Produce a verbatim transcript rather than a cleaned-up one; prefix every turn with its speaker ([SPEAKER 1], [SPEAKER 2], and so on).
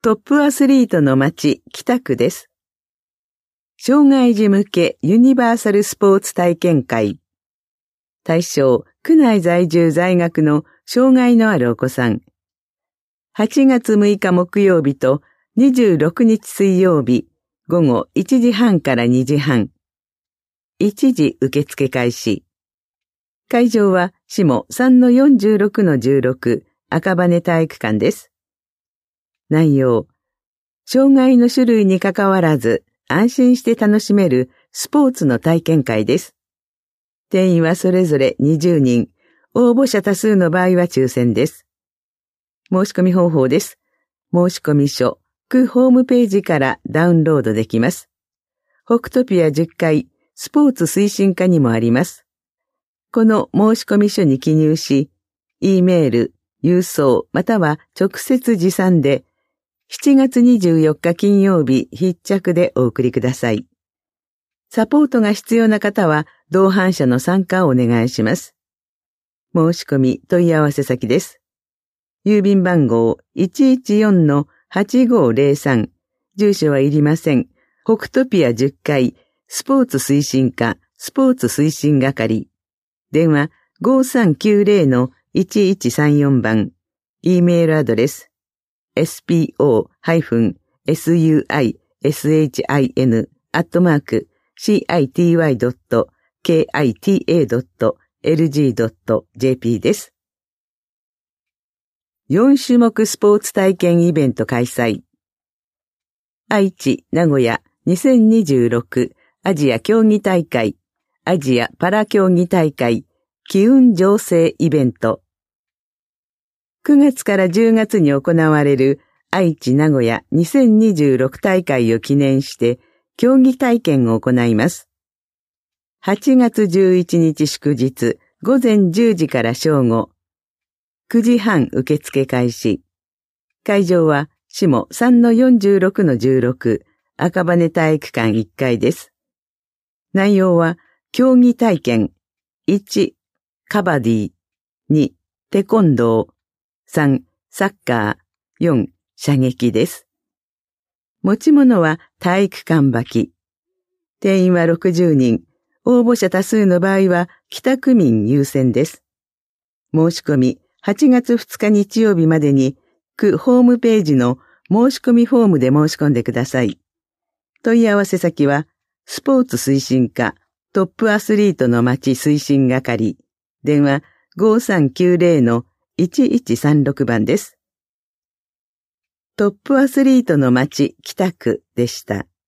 [SPEAKER 1] トップアスリートの街、北区です。障害児向けユニバーサルスポーツ体験会。対象、区内在住在学の障害のあるお子さん。はちがつむいか木曜日とにじゅうろくにち水曜日、午後いちじはんからにじはん。いちじ受付開始。会場は下 さんのよんじゅうろくのじゅうろく 赤羽体育館です。内容、障害の種類にかかわらず安心して楽しめるスポーツの体験会です。定員はそれぞれにじゅうにん、応募者多数の場合は抽選です。申し込み方法です。申し込み書、区ホームページからダウンロードできます。北トピアじゅっかい、スポーツ推進課にもあります。この申し込み書に記入し、E メール、郵送または直接持参で、しちがつにじゅうよっか金曜日必着でお送りください。サポートが必要な方は同伴者の参加をお願いします。申し込み問い合わせ先です。郵便番号 いちいちよんのはちごぜろさん、住所はいりません。北トピアじゅっかい、スポーツ推進課、スポーツ推進係。電話 ごさんきゅうぜろのいちいちさんよん 番。E メールアドレス エスピーオースユイエスエイチアイエヌ アットマーク シーアイティーワイドットケーアイティーエードットエルジードットジェーピー です。よんしゅもくスポーツ体験イベント開催。愛知、名古屋にせんにじゅうろくアジア競技大会、アジアパラ競技大会、機運醸成イベント。くがつからじゅうがつに行われる愛知名古屋にせんにじゅうろく大会を記念して競技体験を行います。はちがつじゅういちにち祝日午前じゅうじから正午。くじはん受付開始。会場は下 さんのよんじゅうろくのじゅうろく 赤羽体育館いっかいです。内容は競技体験いち、カバディ、に、テコンドー、さん、サッカー、よん、射撃です。持ち物は体育館履き。定員はろくじゅうにん、応募者多数の場合は北区民優先です。申し込みはちがつふつか日曜日までに区ホームページの申し込みフォームで申し込んでください。問い合わせ先はスポーツ推進課トップアスリートの街推進係。電話 ごさんきゅうぜろのいちいちさんろく 番です。トップアスリートの街北区でした。